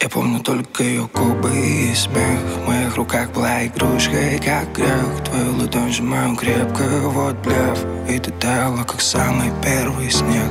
Я помню только ее губы и смех. В моих руках была игрушка, и как грех. Твою ладонь сжимаю крепко, вот блеф. И ты таяла, как самый первый снег.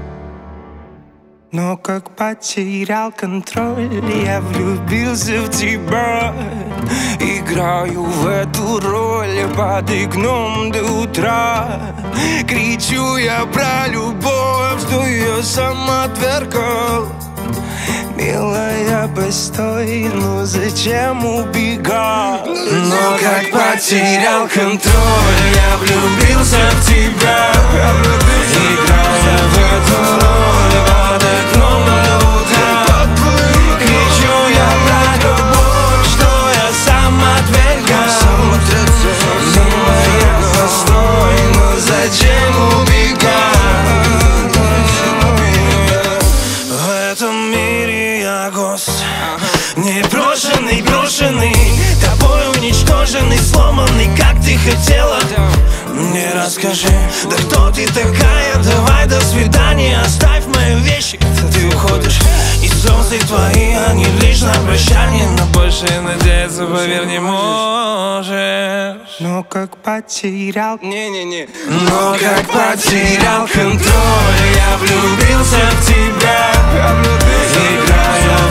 Но как потерял контроль, я влюбился в тебя. Играю в эту роль под окном до утра. Кричу я про любовь, что ее сам отвергал. Милая, постой, ну зачем убегать? Но как потерял контроль, я влюбился в тебя. Играя в эту роль под окном до утра. Кричу я про любовь, что я сам отвергал. Милая, постой, ну зачем убегать? В этом мире я гость, непрошенный, брошенный, тобой уничтоженный, сломанный, как ты хотела. Мне расскажи, да кто ты такая? Давай до свидания, оставь мои вещи. Ты уходишь, и слезы твои, они лишь на прощание. Но больше надеяться, поверь, не можешь. Но как потерял, но как потерял контроль, я влюбился в тебя. Играя